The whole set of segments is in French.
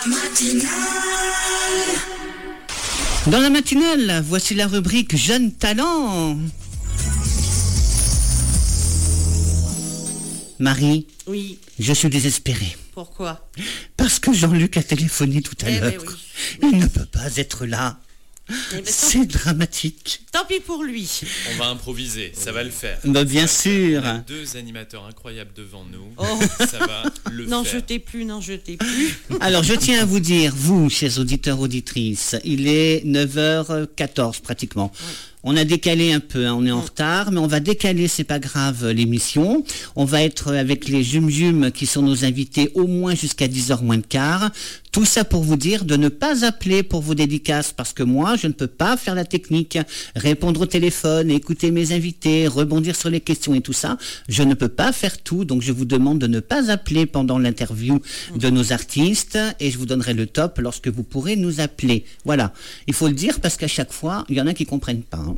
Dans la matinale, voici la rubrique Jeunes Talents. Marie, Oui. je suis désespérée. Pourquoi? Parce que Jean-Luc a téléphoné tout à l'heure. Oui. Il ne peut pas être là. C'est dramatique. Tant pis pour lui. On va improviser, ça va le faire. Bah, bien sûr. On a deux animateurs incroyables devant nous. Oh. Ça va le Non, faire. je t'ai plus, non, je t'ai plus. Alors, je tiens à vous dire, vous, chers auditeurs, auditrices, il est 9h14 pratiquement. Oui. On a décalé un peu, on est en retard, mais on va décaler, c'est pas grave, l'émission. On va être avec les Jum qui sont nos invités au moins jusqu'à 10h moins de quart. Tout ça pour vous dire de ne pas appeler pour vos dédicaces, parce que moi, je ne peux pas faire la technique, répondre au téléphone, écouter mes invités, rebondir sur les questions et tout ça. Je ne peux pas faire tout, donc je vous demande de ne pas appeler pendant l'interview de nos artistes, et je vous donnerai le top lorsque vous pourrez nous appeler. Voilà. Il faut le dire parce qu'à chaque fois, il y en a qui comprennent pas. Hein.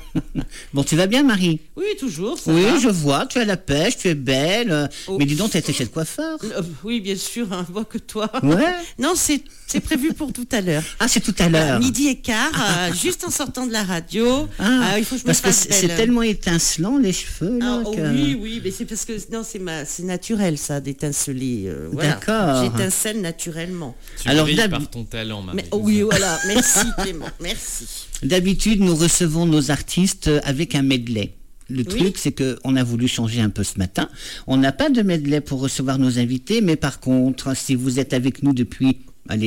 Bon, tu vas bien, Marie? Oui, toujours, ça Oui, va. je vois, tu as la pêche, tu es belle. Oh. Mais dis donc, tu as été chez le coiffeur. Oui, bien sûr, hein, vois que toi. Ouais. Non, c'est prévu pour tout à l'heure. Ah, c'est tout à l'heure. Midi et quart, juste en sortant de la radio. Ah, Il faut que je me parce que fasse c'est belle. tellement étincelant, les cheveux, là. Ah, que... oui, mais c'est parce que non, c'est naturel ça d'étinceler. Voilà. D'accord. J'étincelle naturellement. Tu Alors, brilles par ton talent, Marie. Mais, oui, voilà. Merci Clément, merci. D'habitude, nous recevons nos artistes avec un medley. Le Oui. truc, c'est qu'on a voulu changer un peu ce matin. On n'a pas de medley pour recevoir nos invités, mais par contre, si vous êtes avec nous depuis,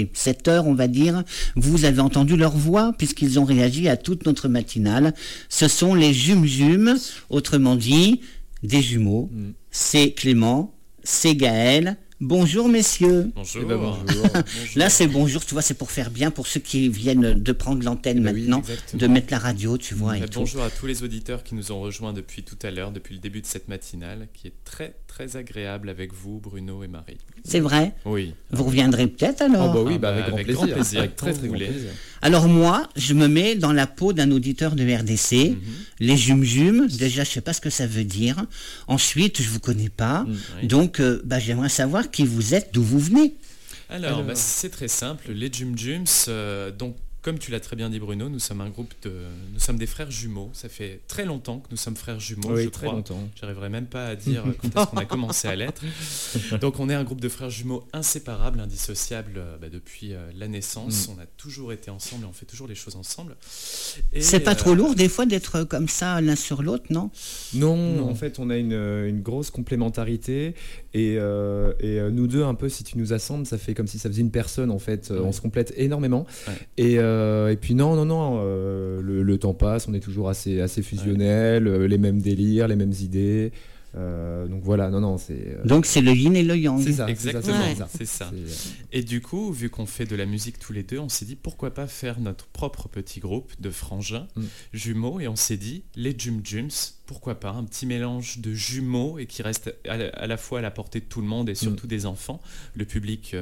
7 heures, on va dire, vous avez entendu leur voix, puisqu'ils ont réagi à toute notre matinale. Ce sont les Jum, autrement dit, des jumeaux. C'est Clément, c'est Gaël. Bonjour messieurs. Bonjour. Eh ben, bonjour. Là c'est bonjour, tu vois, c'est pour faire bien pour ceux qui viennent de prendre l'antenne Eh ben oui, maintenant, exactement. de mettre la radio, tu vois, et tout. Bonjour à tous les auditeurs qui nous ont rejoints depuis tout à l'heure, depuis le début de cette matinale, qui est très très agréable avec vous, Bruno et Marie. C'est vrai? Oui. Vous reviendrez peut-être alors? Oh bah oui, Ah avec bah, grand avec plaisir. grand plaisir, Avec très quand très vous grand voulez. plaisir. Alors moi, je me mets dans la peau d'un auditeur de RDC, les Jum, déjà je sais pas ce que ça veut dire. Ensuite, je vous connais pas, oui. donc j'aimerais savoir qui vous êtes, d'où vous venez. Alors, c'est très simple. Les Jum, donc comme tu l'as très bien dit Bruno, nous sommes nous sommes des frères jumeaux. Ça fait très longtemps que nous sommes frères jumeaux, Oui, je très crois. longtemps. J'arriverai même pas à dire quand est-ce qu'on a commencé à l'être. Donc on est un groupe de frères jumeaux inséparables, indissociables depuis la naissance. On a toujours été ensemble et on fait toujours les choses ensemble. Et, C'est pas trop lourd des fois d'être comme ça l'un sur l'autre, non? Non, en fait, on a une grosse complémentarité et nous deux, un peu, si tu nous assembles, ça fait comme si ça faisait une personne, en fait. On se complète énormément. Ouais. Et puis non, le temps passe, on est toujours assez fusionnel, les mêmes délires, les mêmes idées. Donc voilà, c'est... Donc c'est le yin et le yang. c'est ça. Exactement, Ouais. c'est ça. Et du coup, vu qu'on fait de la musique tous les deux, on s'est dit pourquoi pas faire notre propre petit groupe de frangins jumeaux, et on s'est dit les Jums, pourquoi pas un petit mélange de jumeaux et qui reste à la fois à la portée de tout le monde et surtout des enfants, le public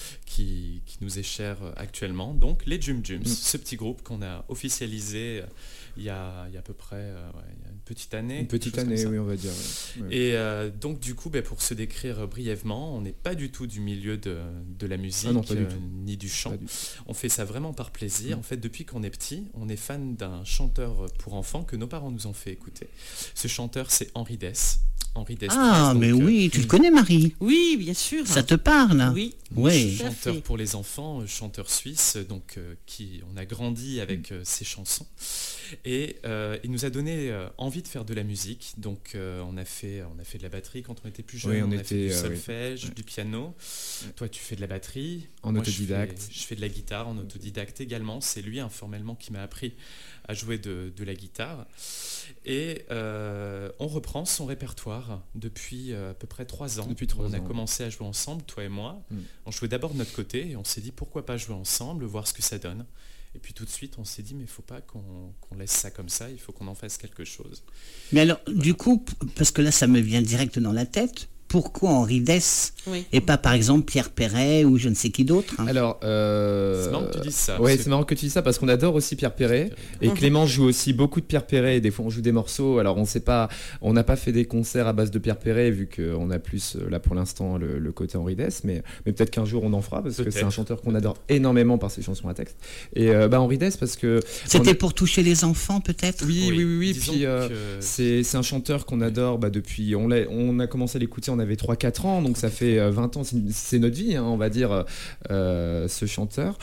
qui nous est cher actuellement. Donc les Jums, ce petit groupe qu'on a officialisé il y a à peu près il y a une petite année. Une petite quelque chose année, comme ça. oui, on va dire. Ouais. Et donc du coup, pour se décrire brièvement, on n'est pas du tout du milieu de la musique, Ah non, pas du tout. ni du chant. Pas du tout. On fait ça vraiment par plaisir. En fait, depuis qu'on est petit, on est fan d'un chanteur pour enfants que nos parents nous ont fait écouter. Ce chanteur, c'est Henri Dess. Henri Dess. Ah, mais oui, tu le connais, Marie? Oui, bien sûr. Ça te parle? Oui. Oui. Tout à Chanteur fait. pour les enfants, chanteur suisse, donc on a grandi avec ses chansons, et il nous a donné envie de faire de la musique. Donc on a fait de la batterie quand on était plus jeune, Oui, on a fait du oui. solfège, du piano. Toi, tu fais de la batterie. En Moi, autodidacte. Je fais de la guitare en autodidacte également. C'est lui informellement qui m'a appris à jouer de la guitare. Et on reprend son répertoire depuis à peu près 3 ans. Depuis 3 on a ans. commencé à jouer ensemble, toi et moi. On jouait d'abord de notre côté et on s'est dit pourquoi pas jouer ensemble, voir ce que ça donne. Et puis tout de suite, on s'est dit mais il ne faut pas qu'on laisse ça comme ça, il faut qu'on en fasse quelque chose. Mais alors, du coup, parce que là, ça me vient direct dans la tête, pourquoi Henri Dess Oui. et pas par exemple Pierre Perret ou je ne sais qui d'autre, hein. Alors, C'est marrant que tu dises ça. Ouais, parce c'est marrant que tu dises ça parce qu'on adore aussi Pierre Perret et Mhm. Clément joue aussi beaucoup de Pierre Perret et des fois on joue des morceaux. Alors on n'a pas fait des concerts à base de Pierre Perret vu qu'on a plus là pour l'instant le côté Henri Dess, mais peut-être qu'un jour on en fera parce que c'est un chanteur qu'on adore énormément par ses chansons à texte. Et Henri Dess parce que C'était pour toucher les enfants peut-être. oui. disons Puis que- c'est un chanteur qu'on adore depuis. On a commencé à l'écouter, on avait 3-4 ans, donc ça fait 20 ans. C'est notre vie, hein, on va dire, ce chanteur.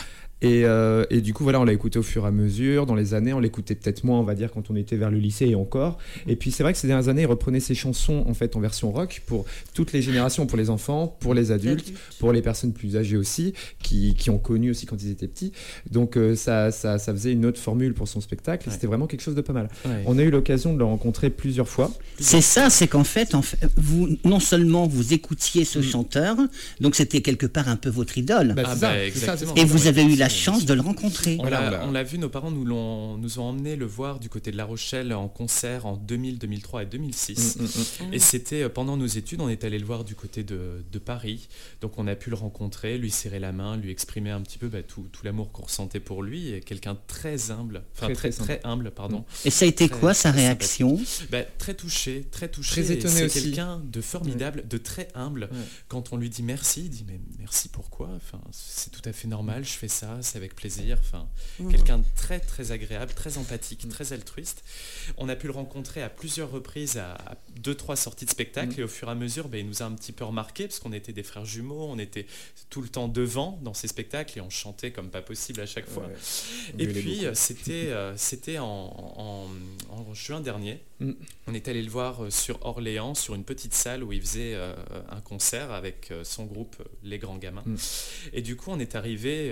Et du coup, voilà, on l'a écouté au fur et à mesure, dans les années. On l'écoutait peut-être moins, on va dire, quand on était vers le lycée et encore. Et puis, c'est vrai que ces dernières années, il reprenait ses chansons en fait en version rock pour toutes les générations, pour les enfants, pour les adultes, pour les personnes plus âgées aussi, qui ont connu aussi quand ils étaient petits. Donc, ça faisait une autre formule pour son spectacle. Et c'était vraiment quelque chose de pas mal. Ouais. On a eu l'occasion de le rencontrer plusieurs fois. C'est ça, c'est qu'en fait, vous non seulement vous écoutiez ce chanteur, donc c'était quelque part un peu votre idole, Bah, Ah c'est bah, ça, c'est ça, exactement. et vous avez eu la c'est- chance de le rencontrer. On l'a vu, nos parents nous ont emmené le voir du côté de La Rochelle en concert en 2000, 2003 et 2006. Et c'était pendant nos études, on est allé le voir du côté de Paris. Donc on a pu le rencontrer, lui serrer la main, lui exprimer un petit peu tout l'amour qu'on ressentait pour lui. Et quelqu'un de très humble, enfin Très très humble, pardon. Et ça a été Très- quoi sa très réaction? Très touché, très touché. Très Et étonné c'est aussi. quelqu'un de formidable, de très humble. Ouais. Quand on lui dit merci, il dit mais merci pourquoi? Enfin, c'est tout à fait normal, je fais ça, c'est avec plaisir. Enfin, quelqu'un de très très agréable, très empathique, très altruiste. On a pu le rencontrer à plusieurs reprises à 2-3 sorties de spectacle et au fur et à mesure, il nous a un petit peu remarqué parce qu'on était des frères jumeaux, on était tout le temps devant dans ces spectacles et on chantait comme pas possible à chaque fois. Ouais. On Et gueulait puis beaucoup. c'était en juin dernier. Mm. On est allé le voir sur Orléans, sur une petite salle où il faisait un concert avec son groupe Les Grands Gamins. Mm. Et du coup, on est arrivé,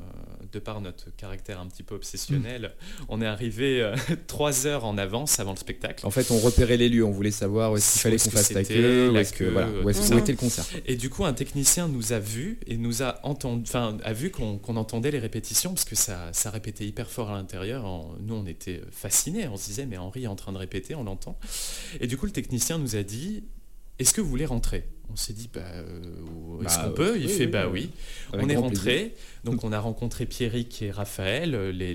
de par notre caractère un petit peu obsessionnel, on est arrivé 3 heures en avance avant le spectacle. En fait, on repérait les lieux, on voulait savoir où est-ce qu'il fallait qu'on fasse la queue, où était le concert. Et du coup, un technicien nous a vus et nous a entendu, a vu qu'on entendait les répétitions parce que ça répétait hyper fort à l'intérieur. Nous, on était fascinés. On se disait, mais Henri est en train de répéter, on l'entend. Et du coup, le technicien nous a dit, est-ce que vous voulez rentrer? On s'est dit, est-ce qu'on peut? Il fait, oui. Avec On est grand rentré. plaisir. Donc, on a rencontré Pierrick et Raphaël,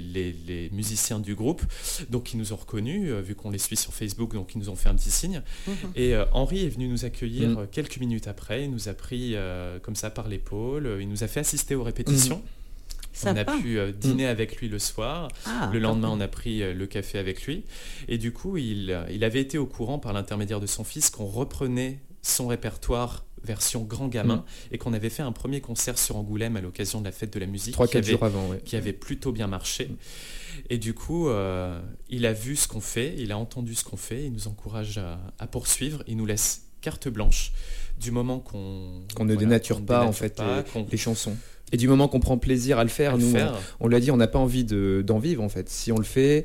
les musiciens du groupe, donc ils nous ont reconnus, vu qu'on les suit sur Facebook, donc ils nous ont fait un petit signe. Et Henri est venu nous accueillir quelques minutes après. Il nous a pris comme ça par l'épaule. Il nous a fait assister aux répétitions. On a Sympa. pu dîner avec lui le soir. Ah, Le lendemain, on a pris le café avec lui. Et du coup, il avait été au courant par l'intermédiaire de son fils qu'on reprenait son répertoire version grand gamin et qu'on avait fait un premier concert sur Angoulême à l'occasion de la fête de la musique 3-4 jours avant, ouais. qui avait plutôt bien marché. Et du coup, il a vu ce qu'on fait, il a entendu ce qu'on fait, il nous encourage à poursuivre, il nous laisse carte blanche du moment qu'on Ne dénature pas en fait les chansons. Et du moment qu'on prend plaisir à le faire, on lui a dit on n'a pas envie d'en vivre en fait. Si on le fait,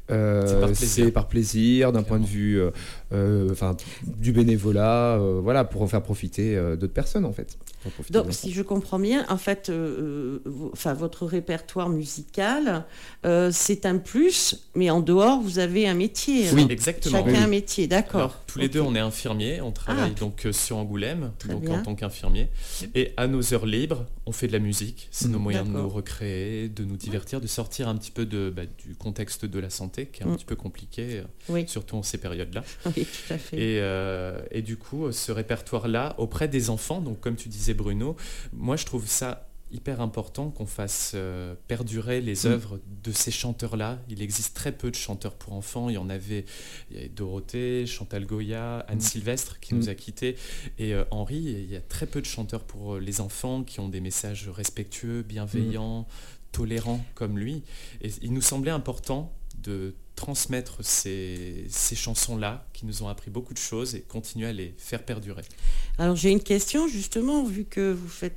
c'est par plaisir, d'un point de vue du bénévolat, pour en faire profiter d'autres personnes en fait. Donc, si je comprends bien, en fait, votre répertoire musical, c'est un plus, mais en dehors, vous avez un métier. Oui, exactement. Chacun un métier, d'accord. Alors, tous les deux, on est infirmiers, on travaille donc sur Angoulême, en tant qu'infirmier. Et à nos heures libres, on fait de la musique. C'est nos moyens de nous recréer, de nous divertir, de sortir un petit peu du contexte de la santé, qui est un petit peu compliqué, surtout en ces périodes-là. Oui, tout à fait. Et du coup, ce répertoire-là, auprès des enfants, donc comme tu disais Bruno, moi je trouve ça hyper important qu'on fasse perdurer les œuvres de ces chanteurs-là. Il existe très peu de chanteurs pour enfants. Il y avait Dorothée, Chantal Goya, Anne Sylvestre qui nous a quittés, et Henri. Il y a très peu de chanteurs pour les enfants qui ont des messages respectueux, bienveillants, tolérants comme lui. Et il nous semblait important de transmettre ces chansons-là qui nous ont appris beaucoup de choses et continuer à les faire perdurer. Alors j'ai une question justement, vu que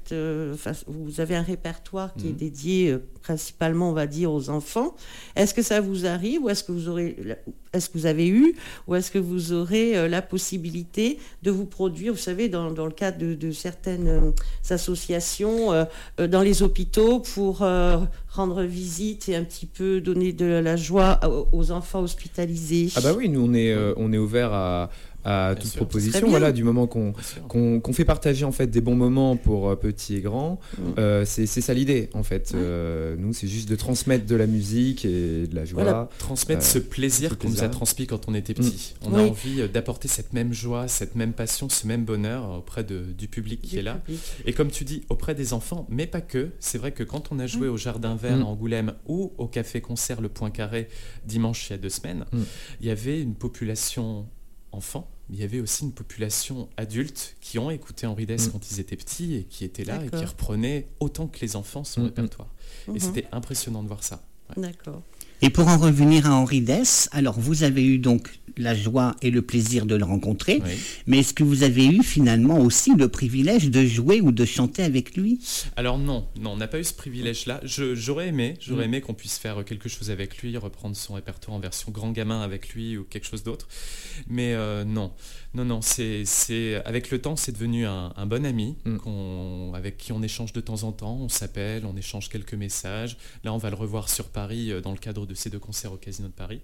vous avez un répertoire qui est dédié principalement, on va dire, aux enfants. Est-ce que ça vous arrive ou est-ce que vous avez eu ou est-ce que vous aurez la possibilité de vous produire, vous savez, dans le cadre de certaines associations, dans les hôpitaux pour rendre visite et un petit peu donner de la joie aux enfants hospitalisés? Ah bah oui, nous on est ouvert à à Bien toute sûr. proposition. Très bien. Voilà, du moment Bien sûr. qu'on fait partager en fait des bons moments pour petits et grands, c'est ça l'idée en fait. Nous, c'est juste de transmettre de la musique et de la joie. Voilà. Transmettre ce plaisir qu'on nous a transmis quand on était petit. On a envie d'apporter cette même joie, cette même passion, ce même bonheur auprès du public qui est là. Et comme tu dis, auprès des enfants, mais pas que. C'est vrai que quand on a joué au Jardin Vert à Angoulême ou au café-concert Le Point Carré dimanche il y a 2 semaines, il y avait une population enfants, mais il y avait aussi une population adulte qui ont écouté Henri Dess quand ils étaient petits et qui étaient là et qui reprenaient autant que les enfants son répertoire. Et c'était impressionnant de voir ça. Ouais. D'accord. Et pour en revenir à Henri Dess, alors vous avez eu donc la joie et le plaisir de le rencontrer, Oui. mais est-ce que vous avez eu finalement aussi le privilège de jouer ou de chanter avec lui? Alors non, on n'a pas eu ce privilège-là. J'aurais aimé qu'on puisse faire quelque chose avec lui, reprendre son répertoire en version grand gamin avec lui ou quelque chose d'autre. Mais non, c'est avec le temps, c'est devenu un bon ami avec qui on échange de temps en temps, on s'appelle, on échange quelques messages. Là, on va le revoir sur Paris dans le cadre de ces 2 concerts au Casino de Paris.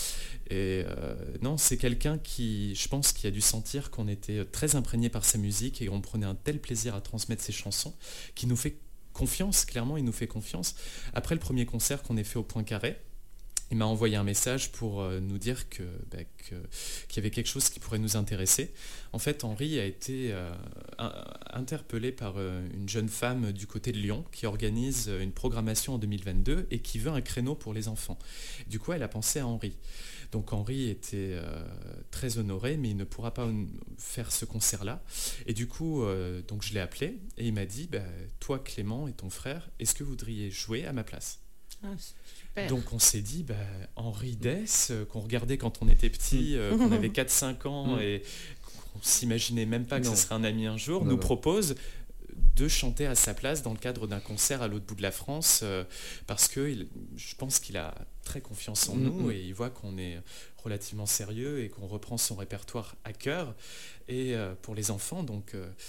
Et non, c'est quelqu'un qui, je pense, qui a dû sentir qu'on était très imprégné par sa musique et on prenait un tel plaisir à transmettre ses chansons, qui nous fait confiance, clairement, il nous fait confiance. Après le premier concert qu'on ait fait au Point Carré, il m'a envoyé un message pour nous dire qu'il y avait quelque chose qui pourrait nous intéresser. En fait, Henri a été interpellé par une jeune femme du côté de Lyon qui organise une programmation en 2022 et qui veut un créneau pour les enfants. Du coup, elle a pensé à Henri. Donc Henri était très honoré, mais il ne pourra pas faire ce concert-là. Et du coup, donc je l'ai appelé et il m'a dit, toi Clément et ton frère, est-ce que vous voudriez jouer à ma place ? Super. Donc on s'est dit, Henri Dess, qu'on regardait quand on était petit, qu'on avait 4-5 ans et qu'on s'imaginait même pas que ce serait un ami un jour, nous propose de chanter à sa place dans le cadre d'un concert à l'autre bout de la France, parce que je pense qu'il a très confiance en nous et il voit qu'on est relativement sérieux et qu'on reprend son répertoire à cœur. Et pour les enfants, donc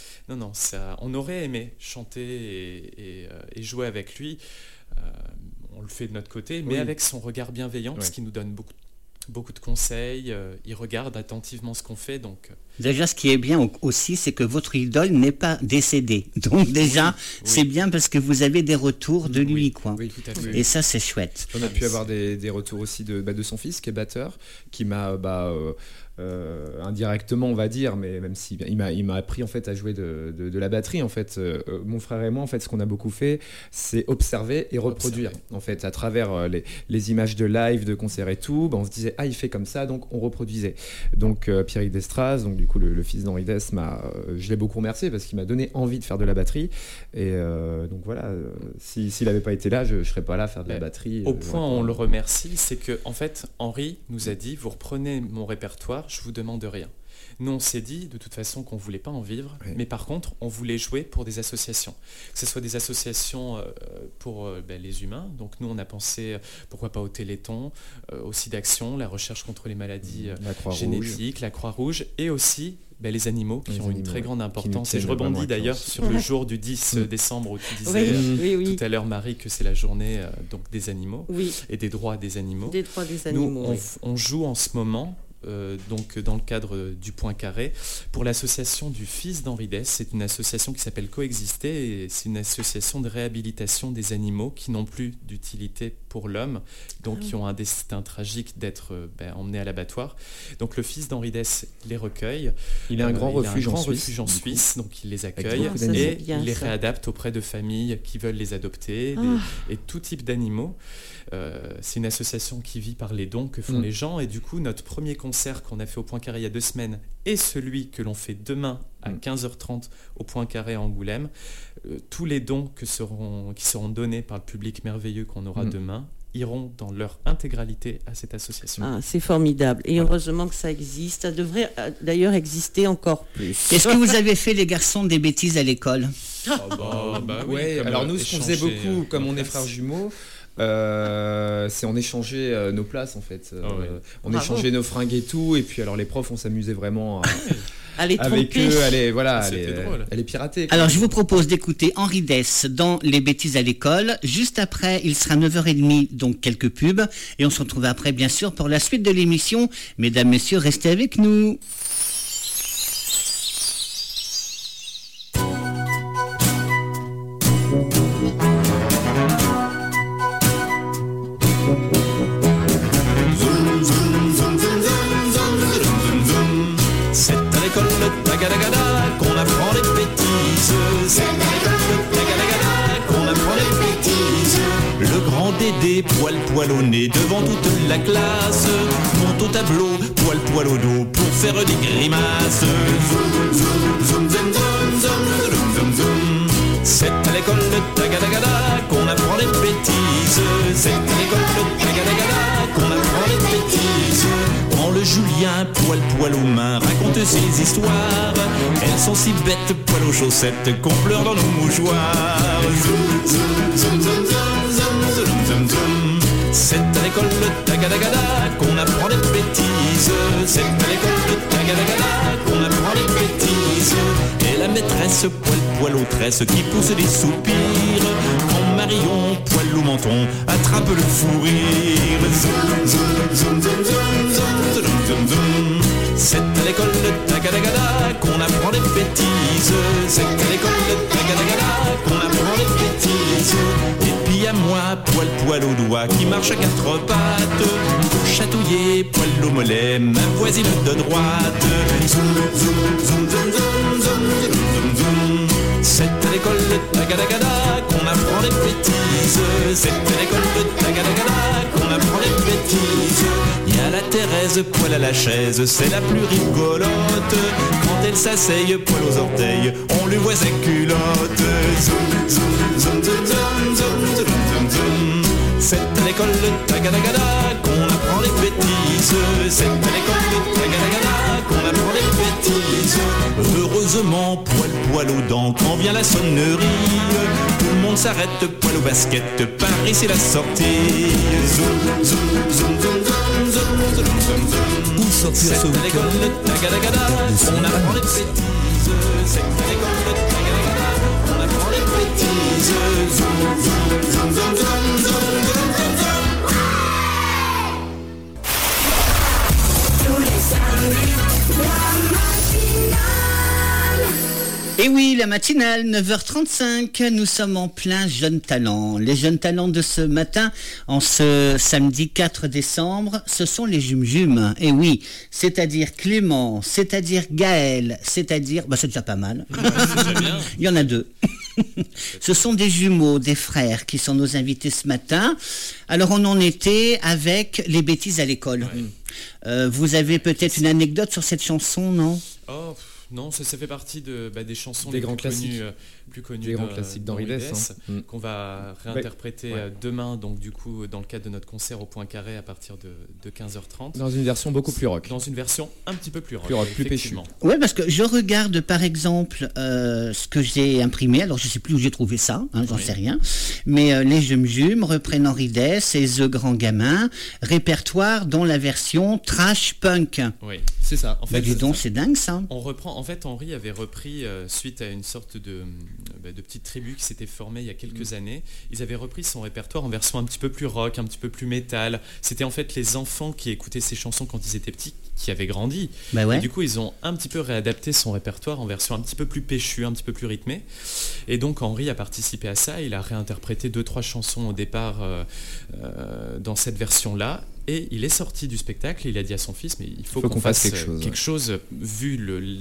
ça, on aurait aimé chanter et jouer avec lui. On le fait de notre côté, mais avec son regard bienveillant, parce qu'il nous donne beaucoup de conseils, il regarde attentivement ce qu'on fait. Donc Déjà, ce qui est bien aussi, c'est que votre idole n'est pas décédée. Donc déjà, c'est bien parce que vous avez des retours de lui, quoi. Oui, tout à fait. Et ça, c'est chouette. On a pu avoir des retours aussi de son fils, qui est batteur, qui m'a indirectement, on va dire, mais même si il m'a appris en fait à jouer de la batterie. En fait, mon frère et moi, en fait, ce qu'on a beaucoup fait, c'est observer et reproduire. En fait, à travers les images de live, de concerts et tout, on se disait il fait comme ça, donc on reproduisait. Donc Pierrick Destraz, donc du coup le fils d'Henri Dess, je l'ai beaucoup remercié parce qu'il m'a donné envie de faire de la batterie. Et donc voilà, s'il n'avait pas été là, je serais pas là à faire de la batterie. Au point où on le remercie, c'est que en fait Henri nous a dit, vous reprenez mon répertoire, je vous demande rien. Nous, on s'est dit de toute façon qu'on ne voulait pas en vivre, mais par contre, on voulait jouer pour des associations. Que ce soit des associations pour les humains. Donc nous, on a pensé, pourquoi pas au Téléthon, au SIDAction, la recherche contre les maladies génétiques, la Croix-Rouge, et aussi les animaux qui ont une très grande importance. Et je rebondis d'ailleurs sur le jour du 10 décembre où tu disais tout à l'heure, Marie, que c'est la journée donc des animaux et des droits des animaux. Des droits des animaux, Nous, on joue en ce moment donc dans le cadre du Point Carré pour l'association du fils d'Henri Dess. C'est une association qui s'appelle Coexister et c'est une association de réhabilitation des animaux qui n'ont plus d'utilité pour l'homme, donc qui ont un destin tragique d'être emmenés à l'abattoir. Donc le fils d'Henri Dess les recueille. Il a un grand refuge en Suisse, donc il les accueille et il les réadapte auprès de familles qui veulent les adopter et tout type d'animaux. C'est une association qui vit par les dons que font les gens et du coup notre premier concert qu'on a fait au Point Carré il y a 2 semaines et celui que l'on fait demain à 15h30 au Point Carré à Angoulême, tous les dons qui seront donnés par le public merveilleux qu'on aura demain iront dans leur intégralité à cette association. C'est formidable et heureusement que ça existe. Ça devrait d'ailleurs exister encore plus. Est-ce que vous avez fait, les garçons, des bêtises à l'école? Oui, alors nous, ce qu'on faisait beaucoup, comme on est frères jumeaux, c'est on échangeait nos places en fait. On échangeait nos fringues et tout, et puis alors les profs, on s'amusait vraiment avec eux, elle est piratée. Alors je vous propose d'écouter Henri Dess dans Les bêtises à l'école. Juste après, il sera 9h30, donc quelques pubs, et on se retrouve après bien sûr pour la suite de l'émission. Mesdames, messieurs, restez avec nous. Dédé, poil au nez devant toute la classe, monte au tableau, poil au dos pour faire des grimaces. Zoom, zoom, zoom, zoom, zoom, zoom, zoom, zoom. C'est à l'école de Tagadagada qu'on apprend les bêtises. C'est à l'école de Tagadagada qu'on apprend les bêtises. Quand le Julien, poil aux mains, raconte ses histoires, elles sont si bêtes, poil aux chaussettes, qu'on pleure dans nos mouchoirs. Zoom, zoom, zoom, zoom, zoom, zoom, zoom, zoom. C'est à l'école de Tagadagada qu'on apprend les bêtises. C'est à l'école de Tagadagada qu'on apprend les bêtises. Et la maîtresse, poil aux tresses, qui pousse des soupirs. Quand Marion, poil au menton, attrape le fou rire. Zoom, zoom, zoom, zoom, zoom, zoom, zoom, zoom, zoom. C'est à l'école de Tagadagada qu'on apprend les bêtises. C'est à l'école de Tagadagada qu'on apprend les bêtises. Et puis à moi, poil au doigt, qui marche à quatre pattes, pour chatouiller, poil au mollet, ma voisine de droite. Zoom, zoom, zoom, zoom, zoom, zoom, zoom, zoom. C'est à l'école de Tagadagada qu'on apprend les bêtises. C'est à l'école de Tagadagada qu'on apprend les bêtises. Il y a la Thérèse, poil à la chaise, c'est la plus rigolote. Quand elle s'asseye, poil aux orteils, on lui voit ses culottes. Zoom, zoom, zoom, zoom, zoom, zoom, zoom, zoom, zoom. C'est à l'école de Tagadagada qu'on apprend les bêtises. C'est à l'école de Tagadagada qu'on apprend les bêtises. Heureusement, poil aux dents, quand vient la sonnerie, tout le monde s'arrête, poil au basket, Paris c'est la sortie. Zoom, zoom, zoom, zoom, zoom, zoom, zoom, zoom, zoom. Où sortir ce week-end? C'est à l'école de Tagadagada qu'on apprend les bêtises. C'est à l'école de Tagadagada qu'on apprend les bêtises. Zoom, zoom, zoom, zoom, zoom, zoom, zoom, zoom. Et oui, la matinale, 9h35, nous sommes en plein jeunes talents. Les jeunes talents de ce matin, en ce samedi 4 décembre, ce sont les Jum-Jum. Et oui, c'est-à-dire Clément, c'est-à-dire Gaël, c'est-à-dire... c'est déjà pas mal. Il y en a deux. Ce sont des jumeaux, des frères qui sont nos invités ce matin. Alors on en était avec les bêtises à l'école. Ouais. Vous avez peut-être une anecdote sur cette chanson, non ? Non, ça fait partie des chansons des grands classiques. plus connues des grands classiques d'Henri Dess, qu'on va réinterpréter demain, donc du coup dans le cadre de notre concert au Point Carré à partir de 15h30. Dans une version beaucoup plus rock. Dans une version un petit peu plus rock, plus péchu. Oui, parce que je regarde par exemple ce que j'ai imprimé, alors je ne sais plus où j'ai trouvé ça, j'en sais rien, mais les Jum-Jum reprennent Henri Dess et The Grand Gamin, répertoire dans la version trash punk. Oui, c'est ça. En fait, dis donc, c'est dingue ça. On reprend. En fait, Henri avait repris suite à une sorte de petite tribu qui s'était formée il y a quelques années. Ils avaient repris son répertoire en version un petit peu plus rock, un petit peu plus métal. C'était en fait les enfants qui écoutaient ces chansons quand ils étaient petits, qui avaient grandi. Et du coup, ils ont un petit peu réadapté son répertoire en version un petit peu plus péchue, un petit peu plus rythmée. Et donc, Henri a participé à ça. Il a réinterprété 2-3 chansons au départ dans cette version-là. Et il est sorti du spectacle, il a dit à son fils, mais il faut qu'on fasse quelque chose vu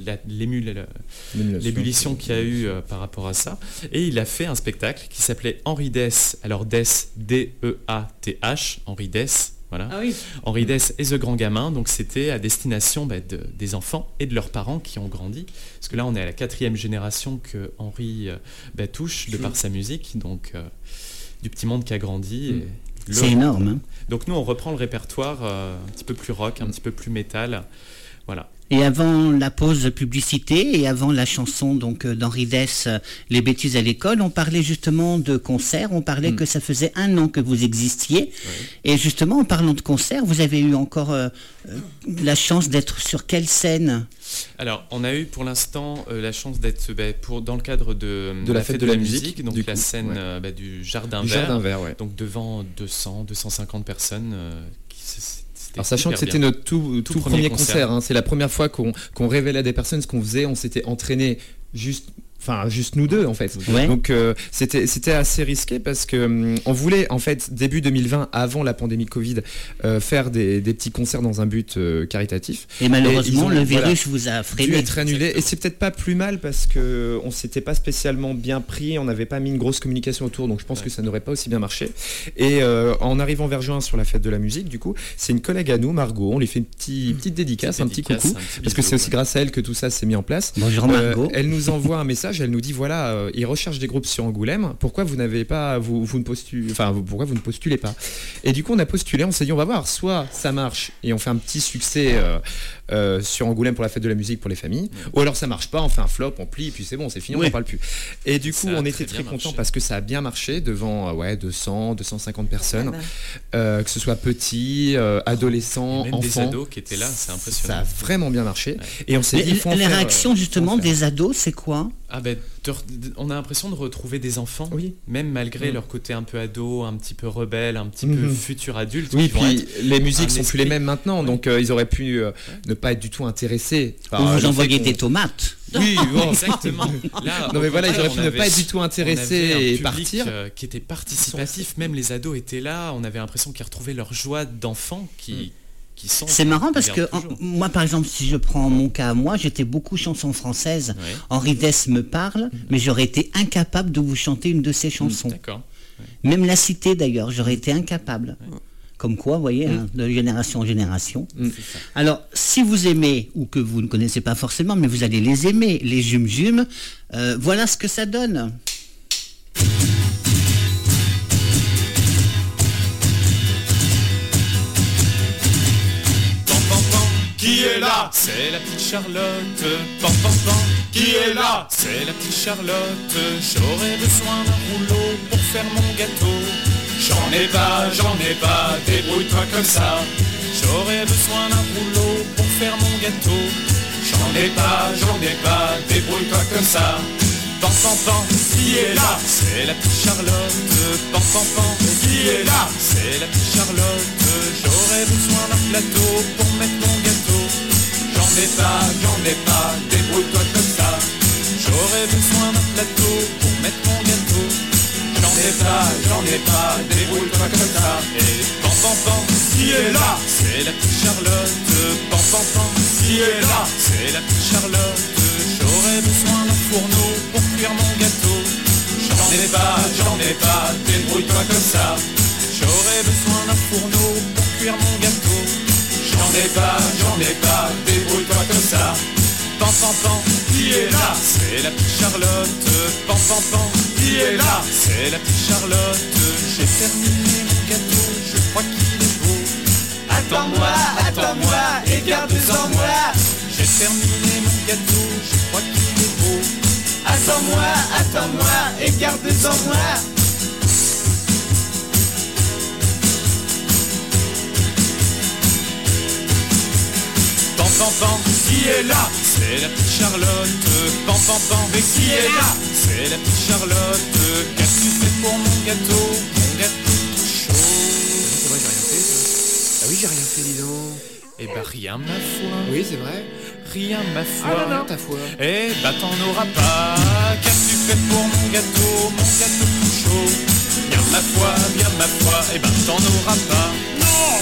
l'ébullition qu'il y a eu par rapport à ça. Et il a fait un spectacle qui s'appelait Henri Dess, alors Dess, D-E-A-T-H, Henri Dess. Voilà. Ah oui. Henri Dess et The Grand Gamin, donc c'était à destination des enfants et de leurs parents qui ont grandi. Parce que là, on est à la 4e génération que Henri touche de par sa musique, donc du petit monde qui a grandi. Et c'est énorme. Hein. Donc nous, on reprend le répertoire un petit peu plus rock, un petit peu plus métal. Voilà. Et avant la pause publicité et avant la chanson donc d'Henri Dess, Les bêtises à l'école, on parlait justement de concerts, on parlait que ça faisait 1 an que vous existiez. Ouais. Et justement, en parlant de concerts, vous avez eu encore la chance d'être sur quelle scène ? Alors, on a eu pour l'instant la chance d'être dans le cadre de la fête de la musique, donc la scène du Jardin Vert, donc devant 200-250 personnes Alors sachant que c'était notre tout premier concert, c'est la première fois qu'on révélait à des personnes ce qu'on faisait, on s'était entraîné juste enfin juste nous deux en fait. Ouais. Donc c'était assez risqué parce que on voulait en fait début 2020, avant la pandémie Covid, faire des petits concerts dans un but caritatif. Et malheureusement, Et le virus vous a dû freiné. être annulé. Et c'est peut-être pas plus mal parce que on s'était pas spécialement bien pris, on n'avait pas mis une grosse communication autour, donc je pense que ça n'aurait pas aussi bien marché. Et en arrivant vers juin sur la fête de la musique, du coup, c'est une collègue à nous, Margot, on lui fait une petite dédicace, un petit coucou, parce que c'est aussi grâce à elle que tout ça s'est mis en place. Bonjour Margot. Elle nous envoie un message, elle nous dit voilà, ils recherchent des groupes sur Angoulême, pourquoi vous n'avez pas, vous ne postulez, pourquoi vous ne postulez pas? Et du coup, on a postulé, on s'est dit on va voir, soit ça marche et on fait un petit succès sur Angoulême pour la fête de la musique pour les familles, ou alors ça marche pas, on fait un flop, on plie, et puis c'est bon, c'est fini, on n'en parle plus. Et du coup, on était très contents parce que ça a bien marché devant 200, 250 personnes, que ce soit petits, adolescents, même enfants. des ados qui étaient là, c'est impressionnant. Ça a vraiment bien marché. Et on s'est dit, Les réactions justement des ados, c'est quoi? Ah ben, on a l'impression de retrouver des enfants, Oui. même malgré leur côté un peu ado, un petit peu rebelle, un petit peu futur adulte. Oui, qui vont puis être les musiques sont esprit. plus les mêmes maintenant, donc ils auraient pu ne pas être du tout intéressés par Ou le vous fait envoyez qu'on- des tomates? Oui, bon. Exactement. Là, Non mais au voilà, ils contraire, auraient pu on ne avait- pas être du tout on intéressés avait un et public, partir. qui était participatif, même les ados étaient là, on avait l'impression qu'ils retrouvaient leur joie d'enfant qui sont... C'est marrant parce que toujours. moi, par exemple, si je prends mon cas à moi, j'étais beaucoup chanson française. Ouais. Henri Dess me parle, mais j'aurais été incapable de vous chanter une de ses chansons. D'accord. Même La Cité, d'ailleurs, j'aurais été incapable. Comme quoi, vous voyez, hein, de génération en génération. Alors, si vous aimez, ou que vous ne connaissez pas forcément, mais vous allez les aimer, les Jum Jum, voilà ce que ça donne. Pan, pan, pan, qui est là? C'est la petite Charlotte. Pan, pan, pan, qui est là? C'est la petite Charlotte. J'aurais besoin d'un rouleau pour faire mon gâteau. J'en ai pas, débrouille-toi comme ça. J'aurais besoin d'un rouleau pour faire mon gâteau. J'en ai pas, débrouille-toi comme ça. Pan, pan, pan, qui est là? C'est la petite Charlotte. Pan, pan, pan, qui est là? C'est la petite Charlotte. J'aurais besoin d'un plateau pour mettre mon gâteau. J'en ai pas, débrouille-toi comme ça. J'aurais besoin d'un plateau pour mettre mon gâteau. J'en ai pas, débrouille-toi comme ça. Et pan, pan, pan, qui est là? C'est la petite Charlotte. Pan, pan, pan, qui est là? C'est la petite Charlotte. J'aurais besoin d'un fourneau pour cuire mon gâteau. J'en ai pas, débrouille-toi comme ça. J'aurais besoin d'un fourneau pour cuire mon gâteau. J'en ai pas, débrouille-toi comme ça. Pan, pan, pan, qui est là? C'est la petite Charlotte. Pan, pan, pan, qui est là? C'est la petite Charlotte. J'ai terminé mon gâteau, je crois qu'il est beau. Attends-moi, et garde-en moi. J'ai terminé mon gâteau, je crois qu'il est beau. Attends-moi, et garde-en moi. Pan, pan, pan, qui est là? C'est la petite Charlotte. Pan, pan, pan, mais qui est là? C'est la petite Charlotte. Qu'est-ce que tu fais pour mon gâteau? Mon gâteau tout chaud. C'est vrai, j'ai rien fait. Ah oui, j'ai rien fait, dis donc. Eh ben rien, ma foi. Oui, c'est vrai. Rien, ma foi. Ah non, ta foi. Eh bah t'en auras pas. Qu'est-ce que tu fais pour mon gâteau tout chaud? Bien ma foi, eh ben t'en auras pas. Non!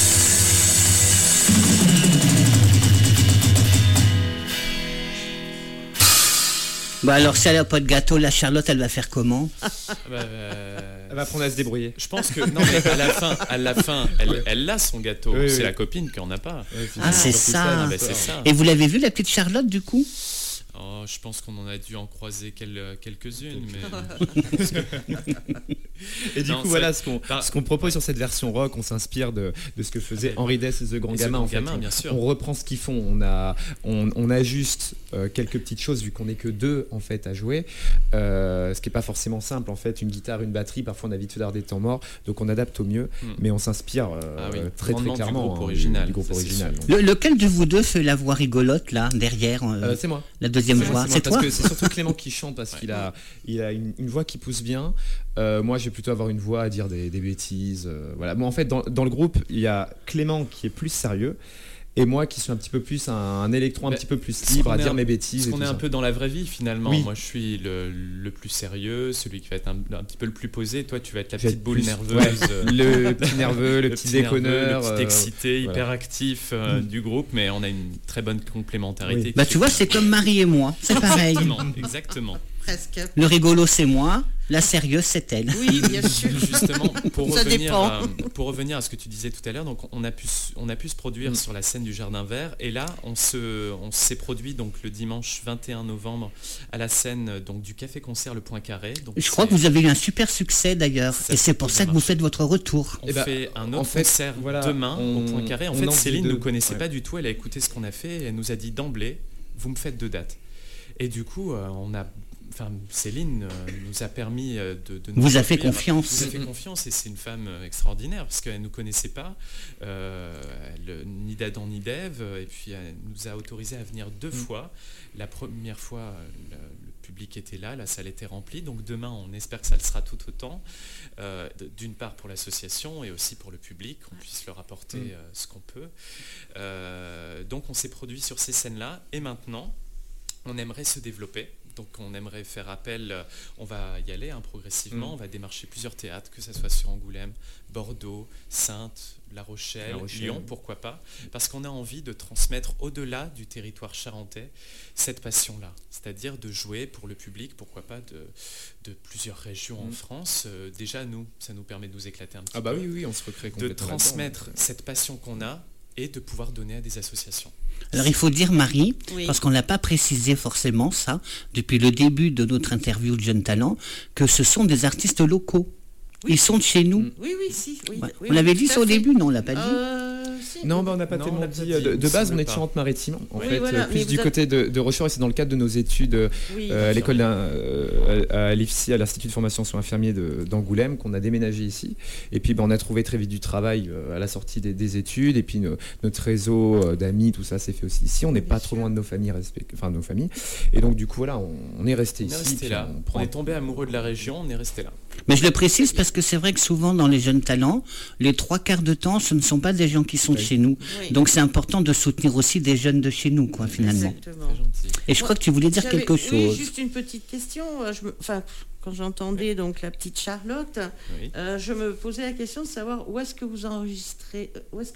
Bah alors, si elle n'a pas de gâteau, la Charlotte, elle va faire comment? Elle va apprendre à se débrouiller. Je pense que non, mais à la fin, elle a son gâteau. Oui, c'est oui. la copine qui en a pas. Ah, c'est surtout ça. Ah, bah, c'est ça. Et vous l'avez vu, la petite Charlotte, du coup? Oh, je pense qu'on en a dû en croiser quelques-unes, mais Et du Non, coup, c'est- voilà Bah, ce qu'on propose sur cette version rock. On s'inspire de ce que faisait Henri Dess et The Grand Et The Gamin. Grand En fait. Gamin, bien sûr. On reprend ce qu'ils font. On ajuste quelques petites choses vu qu'on n'est que deux en fait à jouer. Ce qui est pas forcément simple en fait. Une guitare, une batterie. Parfois, on a vite fait d'avoir des temps morts. Donc, on adapte au mieux. Mais on s'inspire Ah oui, très grandement du clairement groupe original, du groupe ça, c'est original. sûr. Lequel de vous deux fait la voix rigolote, là, derrière C'est moi. la deuxième voix? moi, C'est parce toi? que c'est surtout Clément qui chante parce qu'il a une voix qui pousse bien. Moi, je vais plutôt avoir une voix à dire des bêtises. Voilà. Bon, en fait, dans le groupe, il y a Clément qui est plus sérieux et moi qui suis un petit peu plus un électron un petit peu plus libre à dire mes bêtises. Parce qu'on est un ça. peu dans la vraie vie finalement. Oui. Moi je suis le plus sérieux, celui qui va être un petit peu le plus posé. Toi tu vas être la Je vais petite être boule plus- nerveuse. ouais, le petit nerveux, le petit déconneur. Le petit excité, voilà. hyperactif du groupe, mais on a une très bonne complémentarité. Oui. qui Bah fait tu vois, que- c'est comme Marie et moi, c'est pareil. Exactement. Presque. Le rigolo c'est moi, la sérieuse c'est elle. Oui, bien sûr. Justement, pour Ça revenir, dépend. pour revenir à ce que tu disais tout à l'heure, donc on a pu se produire sur la scène du Jardin Vert, et là on s'est produit donc le dimanche 21 novembre à la scène donc du Café Concert Le Point Carré. Donc Je crois que vous avez eu un super succès d'ailleurs, Ça et c'est pour peut ça que bien vous marcher. faites votre retour. On Eh ben, fait un en autre fait, concert voilà, demain au Point Carré. En fait, on Céline ne envie nous connaissait ouais. pas du tout. Elle a écouté ce qu'on a fait et elle nous a dit d'emblée, vous me faites 2 dates. Et du coup, Céline nous a permis de nous Vous a fait produire. confiance. Vous a fait confiance et c'est une femme extraordinaire parce qu'elle ne nous connaissait pas, ni d'Adam ni d'Ève, et puis elle nous a autorisé à venir 2 fois. La première fois, le public était là, la salle était remplie, donc demain on espère que ça le sera tout autant, d'une part pour l'association et aussi pour le public, qu'on puisse leur apporter ce qu'on peut. Donc on s'est produit sur ces scènes-là et maintenant on aimerait se développer. Donc on aimerait faire appel, on va y aller progressivement, on va démarcher plusieurs théâtres, que ce soit sur Angoulême, Bordeaux, Saintes, La Rochelle, Lyon, pourquoi pas, parce qu'on a envie de transmettre au-delà du territoire charentais cette passion-là, c'est-à-dire de jouer pour le public, pourquoi pas de plusieurs régions en France. Déjà nous, ça nous permet de nous éclater un petit Ah bah peu, oui, on se recrée de complètement transmettre là-dedans. cette passion qu'on a et de pouvoir donner à des associations. Alors il faut dire Marie, Oui. parce qu'on n'a pas précisé forcément ça, depuis le début de notre interview de Jeunes Talents, que ce sont des artistes locaux. Ils sont de chez nous. Oui, si. Oui, Ouais. oui, On l'avait tout dit à ça au fait. début, non, on l'a pas dit. Si. Non, bah, on n'a pas Non, tellement on l'a dit. peut-être dit, De il me base, semble on est de pas. Charente-Maritime. En Oui, fait, voilà, mais plus vous du êtes- côté de Rochefort, et c'est dans le cadre de nos études Oui. à l'école à l'IFSI, à l'Institut de formation soins infirmiers d'Angoulême, qu'on a déménagé ici. Et puis, on a trouvé très vite du travail à la sortie des études. Et puis, notre réseau d'amis, tout ça, s'est fait aussi ici. On n'est pas trop loin de nos familles, nos familles. Et donc, du coup, voilà, on est resté On ici. est resté puis là, prend on est tombé amoureux de la région, on est resté là. Mais je le précise parce que c'est vrai que souvent dans les Jeunes Talents, les 3/4 de temps, ce ne sont pas des gens qui sont de chez nous. Oui. Donc c'est important de soutenir aussi des jeunes de chez nous, quoi, finalement. Exactement. Très gentil. Et je crois que tu voulais dire J'avais- quelque chose. Oui, juste une petite question. Quand j'entendais donc la petite Charlotte, Oui. je me posais la question de savoir où est-ce que vous enregistrez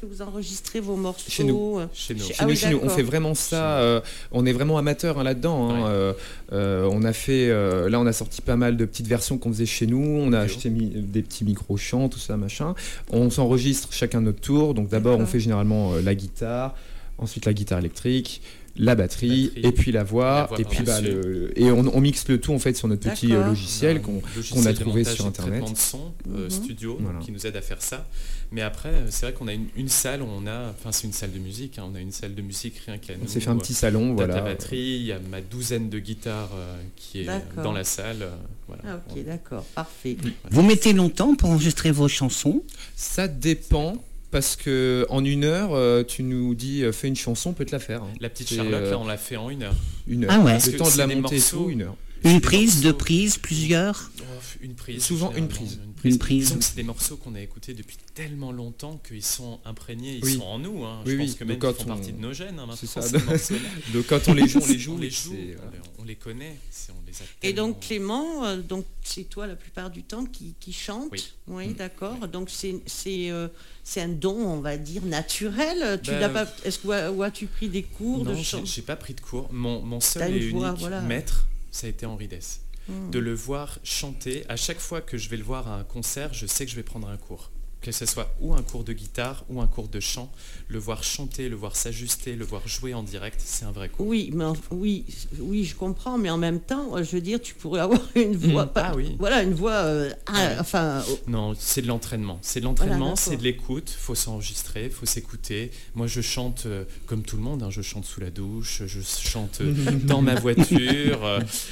vos morceaux. Chez nous. Chez nous. Ah oui, Chez nous, on d'accord. fait vraiment ça. On est vraiment amateur là-dedans. Hein. On a fait, là, on a sorti pas mal de petites versions qu'on faisait chez nous. On a acheté des petits micro-chants, tout ça, machin. On s'enregistre chacun notre tour. Donc d'abord, on D'accord. fait généralement la guitare, ensuite la guitare électrique, la batterie, Batterie. et puis la voix, La voix et puis par-dessus. et on mixe le tout en fait sur notre petit D'accord. logiciel Un qu'on logiciel a de trouvé montage sur et de internet. traitement de son studio, Voilà. qui nous aide à faire ça. Mais après, c'est vrai qu'on a une salle où c'est une salle de musique, hein, on a une salle de musique rien qu'à nous. On s'est fait un petit salon, Data voilà. batterie, il y a ma douzaine de guitares qui est D'accord. dans la salle. Voilà. Ah, ok, d'accord, parfait. Vous mettez longtemps pour enregistrer vos chansons? Ça dépend. Parce que en 1 heure, tu nous dis fais une chanson, on peut te la faire. Hein. La petite C'est, Charlotte, là, on l'a fait en 1 heure. 1 heure. Ah ouais. Parce Le que temps de c'est la des monter et morceaux- tout, 1 heure. Une des prise, morceaux- 2 prises, plusieurs? Une prise. Souvent une généralement, prise. Une prise. Disons que c'est des morceaux qu'on a écoutés depuis tellement longtemps qu'ils sont imprégnés, ils Oui. sont en nous. Hein. Oui, Je oui. pense que même Donc, ils font quand partie de nos gènes. Hein, C'est maintenant, ça. ces morceaux-là. Donc quand on les joue, on les joue. On les et joue, c'est, on les connaît. On les a Et tellement- donc Clément, donc c'est toi la plupart du temps qui chante. Oui. D'accord. Donc c'est un don, on va dire, naturel. Tu n'as pas. Est-ce que où as-tu pris des cours de Non, chant? j'ai pas pris de cours. Mon T'as seul et une voix, unique voilà. maître, ça a été Henri Dess. De le voir chanter. À chaque fois que je vais le voir à un concert, je sais que je vais prendre un cours. Que ce soit ou un cours de guitare ou un cours de chant, le voir chanter, le voir s'ajuster, le voir jouer en direct, c'est un vrai cours. Oui, mais oui, je comprends, mais en même temps, je veux dire, tu pourrais avoir une voix, Ah oui. voilà, une voix, enfin, Non, c'est de l'entraînement. C'est de l'entraînement, Voilà, c'est de d'accord. l'écoute. Faut s'enregistrer, faut s'écouter. Moi, je chante comme tout le monde. Hein, je chante sous la douche, je chante dans ma voiture.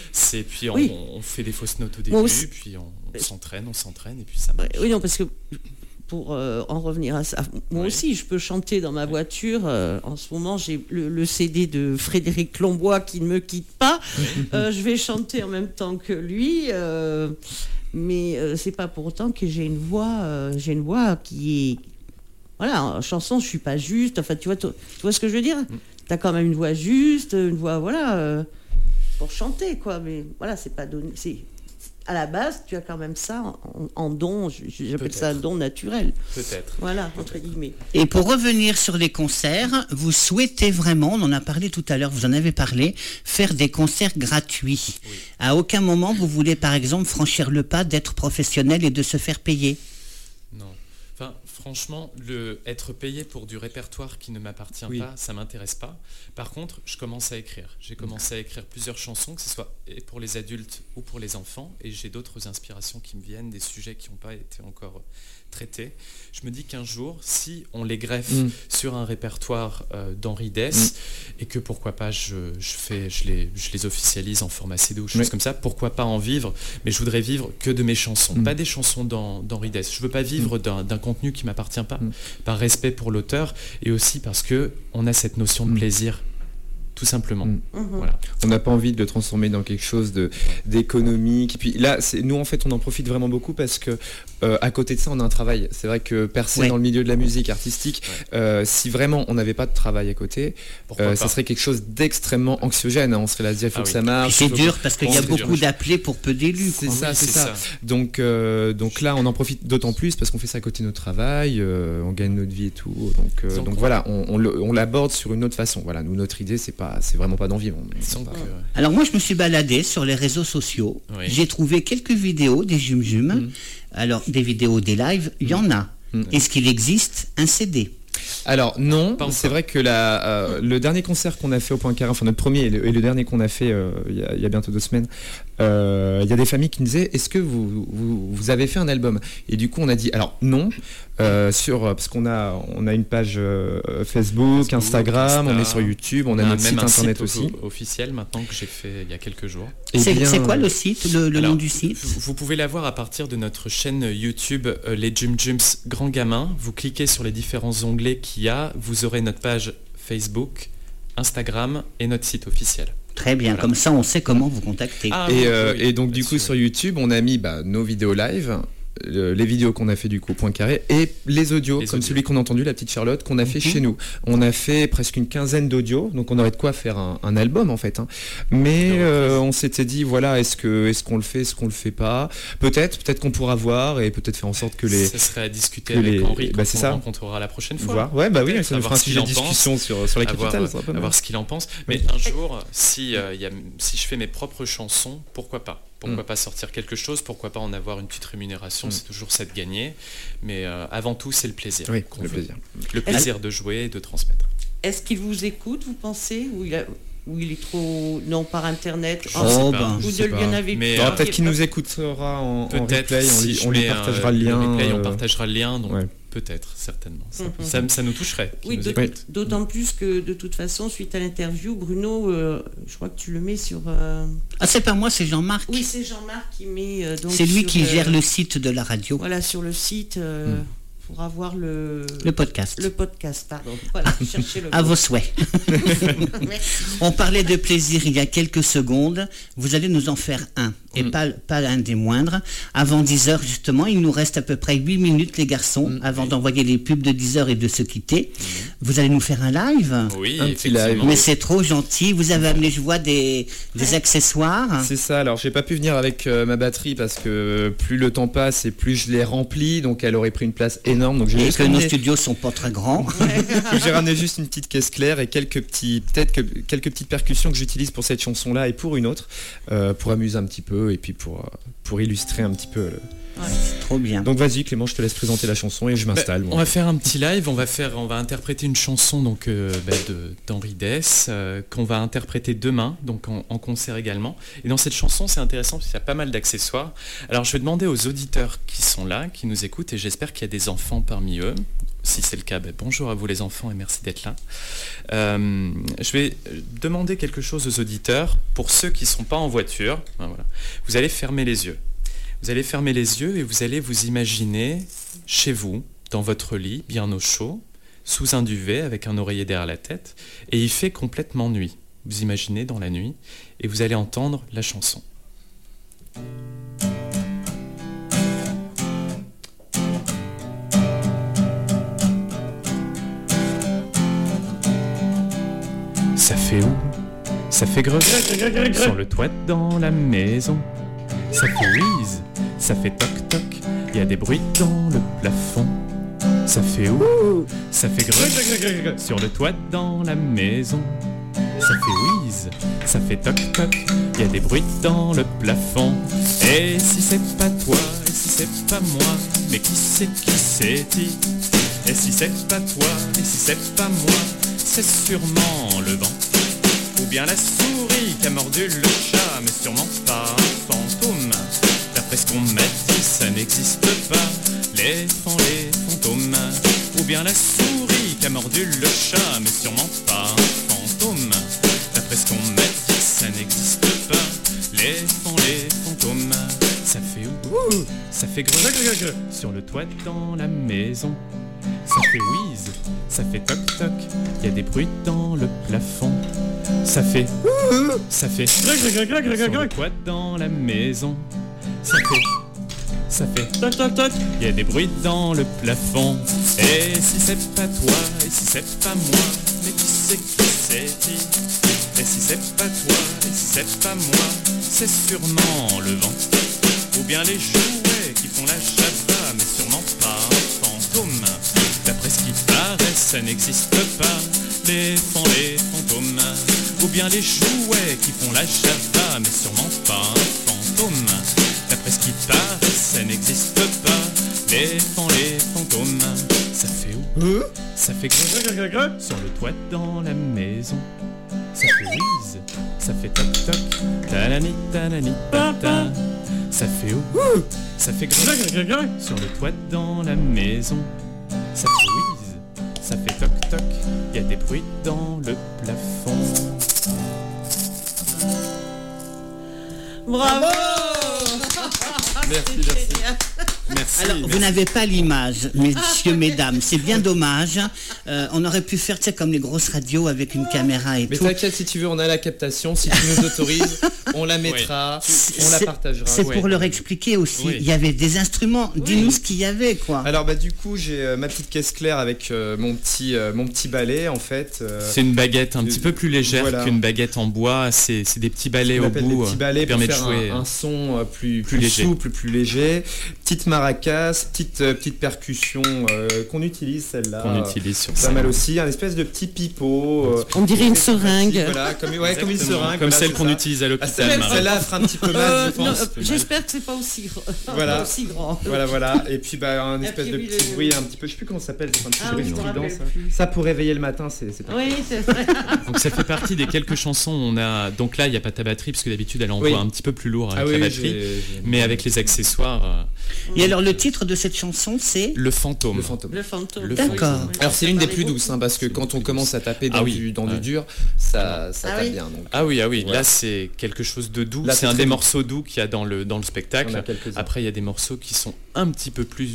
Puis Oui. on fait des fausses notes au Moi début, aussi. puis on s'entraîne, et puis ça marche. oui, non, parce que pour en revenir à ça, moi Oui. aussi, je peux chanter dans ma voiture. En ce moment, j'ai le CD de Frédéric Lombois qui ne me quitte pas. Je vais chanter en même temps que lui. Mais c'est pas pour autant que j'ai une voix qui voilà, en chanson, je suis pas juste. Enfin, tu vois ce que je veux dire? T'as quand même une voix juste, une voix, voilà, pour chanter, quoi. Mais voilà, c'est pas donné. À la base, tu as quand même ça en don. J'appelle ça un don naturel. Peut-être. Voilà, entre guillemets. Et pour revenir sur les concerts, vous souhaitez vraiment, on en a parlé tout à l'heure, vous en avez parlé, faire des concerts gratuits. Oui. À aucun moment vous voulez par exemple franchir le pas d'être professionnel et de se faire payer? Non. Enfin, franchement, être payé pour du répertoire qui ne m'appartient pas, ça m'intéresse pas. Par contre, je commence à écrire. J'ai commencé à écrire plusieurs chansons, que ce soit pour les adultes ou pour les enfants, et j'ai d'autres inspirations qui me viennent, des sujets qui n'ont pas été encore traités. Je me dis qu'un jour, si on les greffe sur un répertoire d'Henri Dess, et que pourquoi pas je les officialise en format CD ou choses comme ça, pourquoi pas en vivre, mais je voudrais vivre que de mes chansons, pas des chansons d'Henri Dess. Je veux pas vivre d'un contenu qui m'appartient pas, par respect pour l'auteur, et aussi parce que on a cette notion de plaisir, tout simplement. Voilà. On n'a pas envie de le transformer dans quelque chose d'économique. Et puis là, nous en fait, on en profite vraiment beaucoup parce que à côté de ça, on a un travail. C'est vrai que percer dans le milieu de la musique artistique, si vraiment on n'avait pas de travail à côté, ça serait quelque chose d'extrêmement anxiogène. On serait là à se dire, il faut que ça marche. C'est dur parce qu'il y a beaucoup d'appelés pour peu d'élus. C'est ça. Donc là, on en profite d'autant plus parce qu'on fait ça à côté de notre travail, on gagne notre vie et tout. Donc voilà, on l'aborde sur une autre façon. Voilà, nous, notre idée, c'est vraiment pas d'en vivre. Alors moi, je me suis baladé sur les réseaux sociaux. Oui. J'ai trouvé quelques vidéos des Jum Jum. Alors, des vidéos, des lives, il y en a. Est-ce qu'il existe un CD? Alors non, c'est vrai que le dernier concert qu'on a fait au Point Carré, enfin notre premier et le dernier qu'on a fait il y a bientôt 2 semaines, il y a des familles qui nous disaient, est-ce que vous avez fait un album? Et du coup on a dit, alors non, parce qu'on a une page Facebook, Instagram, on est sur YouTube, on a notre site internet aussi. Officiel maintenant que j'ai fait il y a quelques jours. C'est quoi le site, le nom du site? Vous pouvez l'avoir à partir de notre chaîne YouTube Les Jum Jums Grand Gamin. Vous cliquez sur les différents onglets qu'il y a, vous aurez notre page Facebook, Instagram et notre site officiel. Très bien, comme ça on sait comment vous contacter. Et donc du coup sur YouTube on a mis nos vidéos live, les vidéos qu'on a fait du coup au Point Carré et les audios, celui qu'on a entendu, la petite Charlotte, qu'on a fait chez nous. On a fait presque une quinzaine d'audios, donc on aurait de quoi faire un album en fait. Mais on s'était dit, voilà, est-ce qu'on le fait, est-ce qu'on le fait pas? Peut-être qu'on pourra voir et peut-être faire en sorte que les... Ça serait à discuter avec Henri quand on rencontrera la prochaine fois. Oui, ça nous fera un sujet de discussion sur la capitale. Voir ce qu'il en pense. Mais un jour, si je fais mes propres chansons, pourquoi pas? Pourquoi pas sortir quelque chose? Pourquoi pas en avoir une petite rémunération? C'est toujours ça de gagner. Mais avant tout, c'est le plaisir. Oui, le plaisir. Le plaisir de jouer et de transmettre. Est-ce qu'il vous écoute, vous pensez? Ou il est trop... Non, par Internet. Vous de bien avez... Peut-être qu'il nous écoutera en replay. On lui partagera le lien. On partagera le lien. Donc peut-être, certainement. Ça nous toucherait. Oui, d'autant plus que de toute façon, suite à l'interview, Bruno, je crois que tu le mets sur... Ah, c'est pas moi, c'est Jean-Marc. Oui, c'est Jean-Marc qui met... c'est lui qui gère le site de la radio. Voilà, sur le site... pour avoir le podcast. Le podcast, pardon. Voilà, cherchez le à vos souhaits. On parlait de plaisir il y a quelques secondes. Vous allez nous en faire un, et pas un des moindres. Avant 10h, justement, il nous reste à peu près 8 minutes, les garçons, avant d'envoyer les pubs de 10h et de se quitter. Vous allez nous faire un live? Oui, un petit live. Mais c'est trop gentil. Vous avez amené, je vois, des accessoires. C'est ça. Alors, j'ai pas pu venir avec ma batterie parce que plus le temps passe et plus je l'ai remplie, donc elle aurait pris une place énorme. Donc et que nos studios sont pas très grands. J'ai ramené juste une petite caisse claire et quelques petites percussions que j'utilise pour cette chanson-là et pour une autre, pour amuser un petit peu et puis pour illustrer un petit peu. C'est trop bien. Donc vas-y Clément, je te laisse présenter la chanson et je m'installe. On va faire un petit live, on va interpréter une chanson donc d'Henri Dess qu'on va interpréter demain, donc en concert également. Et dans cette chanson, c'est intéressant parce qu'il y a pas mal d'accessoires. Alors je vais demander aux auditeurs qui sont là, qui nous écoutent, et j'espère qu'il y a des enfants parmi eux. Si c'est le cas, bonjour à vous les enfants et merci d'être là. Je vais demander quelque chose aux auditeurs. Pour ceux qui ne sont pas en voiture, voilà. Vous allez fermer les yeux. Vous allez fermer les yeux et vous allez vous imaginer chez vous, dans votre lit, bien au chaud, sous un duvet avec un oreiller derrière la tête, et il fait complètement nuit. Vous imaginez dans la nuit, et vous allez entendre la chanson. Ça fait où? Ça fait greu. Sur le toit dans la maison. Ça fait whiz. Ça fait toc toc. Il y a des bruits dans le plafond. Ça fait où? Ça fait greu. Sur le toit dans la maison. Ça fait whiz. Ça fait toc toc. Il y a des bruits dans le plafond. Et si c'est pas toi, et si c'est pas moi, mais qui c'est-il? Et si c'est pas toi, et si c'est pas moi, c'est sûrement le vent. Ou bien la souris qui a mordu le chat, mais sûrement pas un fantôme. D'après ce qu'on m'a dit, ça n'existe pas, les fantômes. Ou bien la souris qui a mordu le chat, mais sûrement pas un fantôme. D'après ce qu'on m'a dit, ça n'existe pas, les fantômes. Ça fait où? Ça fait gros. Sur le toit dans la maison. Ça fait whiz, ça fait toc toc, il y a des bruits dans le plafond. Ça fait sur le toit dans la maison. Ça fait toc toc toc, il y a des bruits dans le plafond. Et si c'est pas toi, et si c'est pas moi, mais qui c'est-il? Et si c'est pas toi, et si c'est pas moi, c'est sûrement le vent. Ou bien les jouets qui font la java, mais sûrement pas un fantôme. D'après ce qui paraît, ça n'existe pas, les fantômes. Ou bien les jouets qui font la java, mais sûrement pas un fantôme. D'après ce qui paraît, ça n'existe pas, les fantômes. Ça fait où? Ça fait greu. Sur le toit dans la maison. Ça fait whiz, ça fait toc toc, tanani tanani tata. Ça fait où? Ça fait greu. Sur le toit dans la maison. Ça fait whiz, ça fait toc toc, il y a des bruits dans le plafond. Bravo. Merci. Alors, vous n'avez pas l'image, messieurs, mesdames. C'est bien dommage. On aurait pu faire, tu sais, comme les grosses radios avec une caméra et Mais tout. t'inquiète, si tu veux, on a la captation. Si tu nous autorises, on la mettra, on la partagera. C'est pour leur expliquer aussi. Oui. Il y avait des instruments. Dis-nous ce qu'il y avait, quoi. Alors du coup, j'ai ma petite caisse claire avec mon petit balai en fait. C'est une baguette un petit peu plus légère voilà. qu'une baguette en bois. C'est des petits balais On au appelle bout. des petits balais qui pour permettent de faire jouer. un son plus léger. souple, plus léger. Petite maracas, petite percussion qu'on utilise celle-là. Qu'on utilise sur Pas scène. mal aussi, un espèce de petit pipeau. On dirait une seringue. Voilà, comme une seringue. Comme voilà, celle c'est qu'on ça. utilise à Ah, l'hôpital. Marie. celle-là fera un petit peu mal, je Non, pense. j'espère que c'est pas aussi, Voilà. aussi grand. Voilà. Et puis un espèce puis, de oui, petit le- bruit, un petit peu, je sais plus comment ça s'appelle, c'est un petit Ah bruit oui, je me strident, rappelle ça. plus. Ça pour réveiller le matin, c'est pas. Oui, c'est vrai. Donc ça fait partie des quelques chansons. On a donc là il n'y a pas ta batterie parce que d'habitude elle envoie Oui. un petit peu plus lourd avec Ah la oui, batterie. Mais avec les accessoires, Et alors, le titre de cette chanson, c'est le fantôme. Le fantôme. Le fantôme. Le D'accord. Oui, Alors c'est l'une des plus Parlez-vous. douces, parce que quand on commence à taper dans, Ah oui. du Ouais. dur, ça Ah tape oui. bien. Donc. Ah oui, Voilà. là c'est quelque chose de doux. Là, C'est c'est un très des doux. morceaux doux qu'il y a dans le On spectacle. a quelques-uns. Après il y a des morceaux qui sont un petit peu plus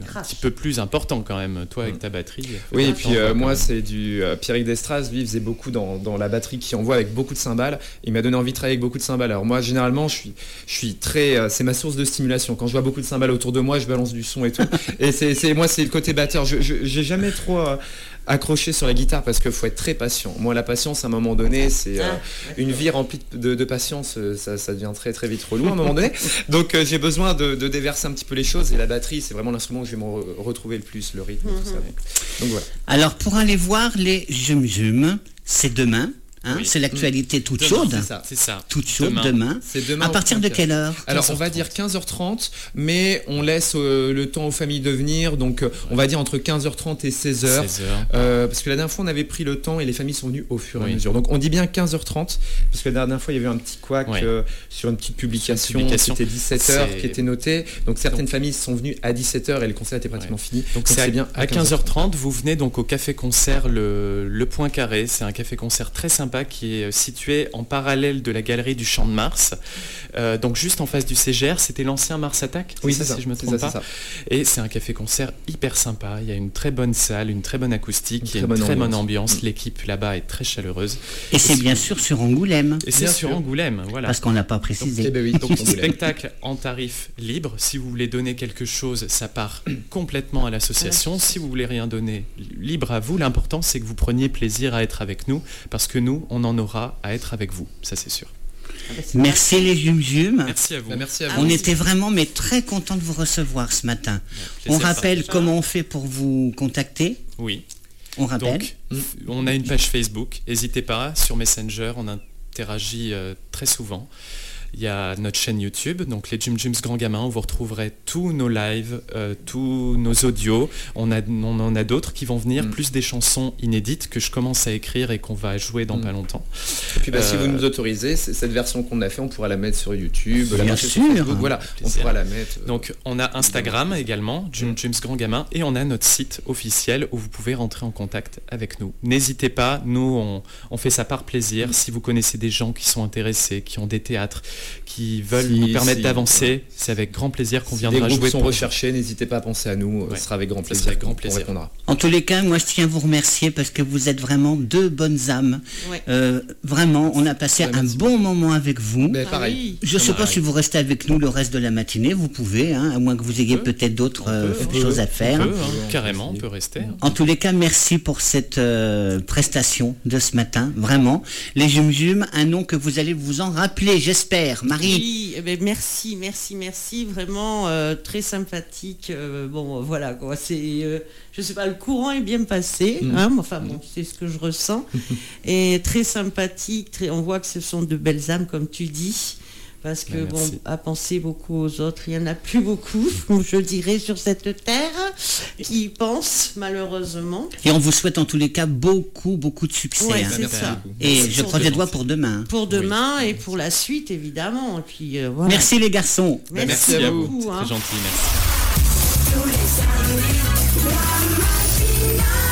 importants quand même. Toi avec ta batterie. Oui, et faut puis t'entendre quand moi même. c'est du Pierrick Destras, lui il faisait beaucoup dans la batterie qui envoie avec beaucoup de cymbales. Il m'a donné envie de travailler avec beaucoup de cymbales. Alors moi généralement je suis très, c'est ma source de stimulation. Quand je vois beaucoup de cymbales autour de moi, je balance du son et tout. Et moi c'est le côté batteur. J'ai jamais trop accroché sur la guitare parce qu'il faut être très patient. Moi la patience à un moment donné c'est une vie remplie de patience, ça devient très très vite relou à un moment donné. Donc j'ai besoin de déverser un petit peu les choses et la batterie c'est vraiment l'instrument où je vais me retrouver le plus, le rythme et tout ça. Donc voilà. Alors, pour aller voir les Jum Jum, c'est demain. Hein, Oui. c'est l'actualité toute Demain, chaude. C'est ça. Toute chaude demain. C'est demain À au partir de 5. quelle heure? Alors on va dire 15h30, mais on laisse le temps aux familles de venir, donc on va dire entre 15h30 et 16h. 16h. Parce que la dernière fois on avait pris le temps et les familles sont venues au fur et à Oui. mesure. Donc on dit bien 15h30, parce que la dernière fois il y avait un petit couac Ouais. sur une petite publication, publication. c'était 17h C'est- qui était noté. Donc certaines familles sont venues à 17h et le concert était pratiquement fini. Donc c'est bien à 15h30, vous venez donc au café-concert le Point Carré. C'est un café-concert très sympa qui est situé en parallèle de la galerie du Champ de Mars. Donc juste en face du CGR, c'était l'ancien Mars Attack, Oui, c'est ça, si je me c'est trompe ça, pas. c'est ça. Et c'est un café-concert hyper sympa. Il y a une très bonne salle, une très bonne acoustique, Une et très une très bonne bonne ambiance. ambiance. L'équipe là-bas est très chaleureuse. Et c'est bien sûr sur Angoulême, Et c'est Bien sur sûr. Angoulême, voilà. parce qu'on n'a pas Eh précisé. ben oui, Donc Angoulême. spectacle en tarif libre. Si vous voulez donner quelque chose, ça part complètement à l'association. Si vous voulez rien donner, libre à vous. L'important c'est que vous preniez plaisir à être avec nous, parce que nous, nous, on en aura à être avec vous, ça c'est sûr. Merci les Jum. Merci à vous. Merci à vous. On était vraiment mais très contents de vous recevoir ce matin. On rappelle comment on fait pour vous contacter. Oui. On rappelle. Donc, on a une page Facebook. N'hésitez pas, sur Messenger, on interagit très souvent. Il y a notre chaîne YouTube, donc les Jum Jums Grand Gamin, où vous retrouverez tous nos lives, tous nos audios. On en a d'autres qui vont venir, plus des chansons inédites que je commence à écrire et qu'on va jouer dans pas longtemps. Et puis si vous nous autorisez, cette version qu'on a fait, on pourra la mettre sur YouTube, la Bien mettre sûr. sur Facebook, voilà, on pourra la mettre. Donc on a Instagram également, Jum Jums Grand Gamin, et on a notre site officiel où vous pouvez rentrer en contact avec nous. N'hésitez pas, nous on fait ça par plaisir. Si vous connaissez des gens qui sont intéressés, qui ont des théâtres, qui veulent nous permettre d'avancer, c'est avec grand plaisir qu'on viendra jouer. Des groupes sont pour recherchés, n'hésitez pas à penser à nous, ce sera avec grand plaisir. avec grand plaisir. On répondra. En tous les cas, moi je tiens à vous remercier parce que vous êtes vraiment deux bonnes âmes. Ouais. Vraiment, on a passé un bon moment avec vous. Mais pareil. Je ne sais pas si vous restez avec nous le reste de la matinée, vous pouvez, à moins que vous ayez peut-être d'autres choses à faire. On peut, carrément, on peut rester. En tous les cas, merci pour cette prestation de ce matin, vraiment. Les Jum Jum, un nom que vous allez vous en rappeler, j'espère. Marie. Oui, merci, vraiment très sympathique. Voilà quoi, c'est, je sais pas, le courant est bien passé, c'est ce que je ressens, et très sympathique. On voit que ce sont de belles âmes, comme tu dis. Parce que à penser beaucoup aux autres, il n'y en a plus beaucoup, je dirais, sur cette terre, qui y pensent, malheureusement. Et on vous souhaite en tous les cas beaucoup de succès. Ouais, c'est ça. Et je croise les doigts pour demain. Pour demain et pour la suite, évidemment. Et puis, voilà. Merci les garçons. Merci à vous, beaucoup, c'est très gentil, merci.